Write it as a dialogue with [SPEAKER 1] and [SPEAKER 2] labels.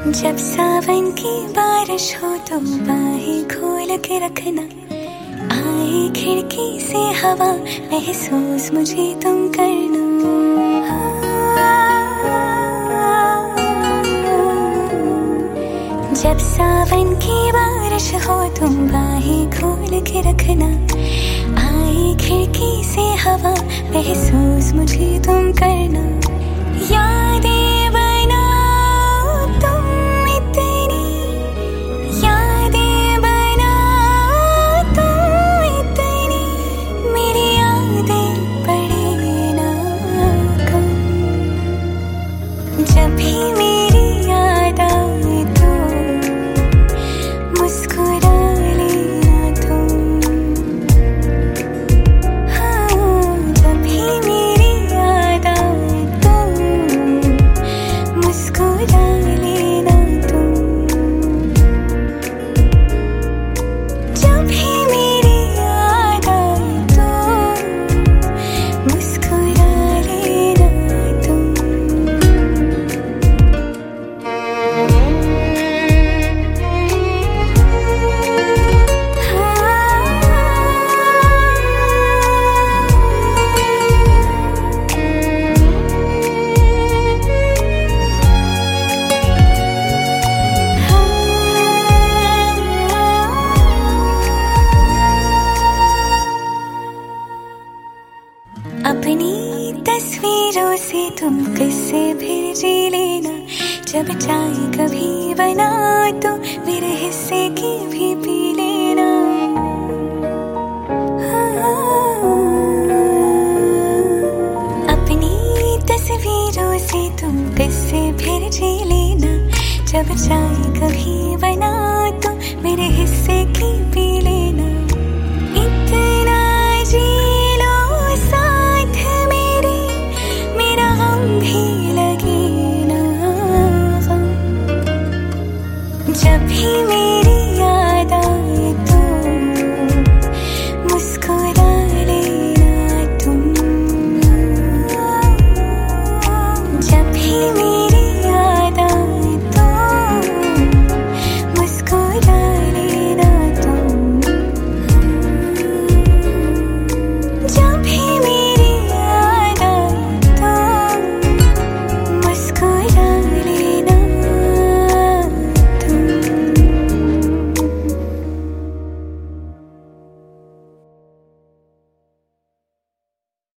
[SPEAKER 1] जब सावन की बारिश हो तो बाहें खोल के रखना, आए खिड़की से हवा महसूस मुझे तुम करना। जब सावन की बारिश हो तुम बाहें खोल के रखना, आए खिड़की से हवा महसूस मुझे तुम करना। यादें बनाओ तुम इतनी, यादें बनाओ तुम इतनी, मेरी यादें पड़े ना कम। जब भी मेरी याद आए तो मुस्कुरा लेना तुम। हाँ, जब भी मेरी याद आए तो मुस्कुरा लेना तुम। जब भी मेरी याद आए तो मुस्कुरा लेना तुम। अपनी तस्वीरों से तुम किससे फिर जी लेना, जब चाहे कभी बना तो मेरे हिस्से की भी पी लेना। अपनी तस्वीरों से तुम किससे फिर जी लेना, जब चाहे कभी बना तो मेरे हिस्से की भी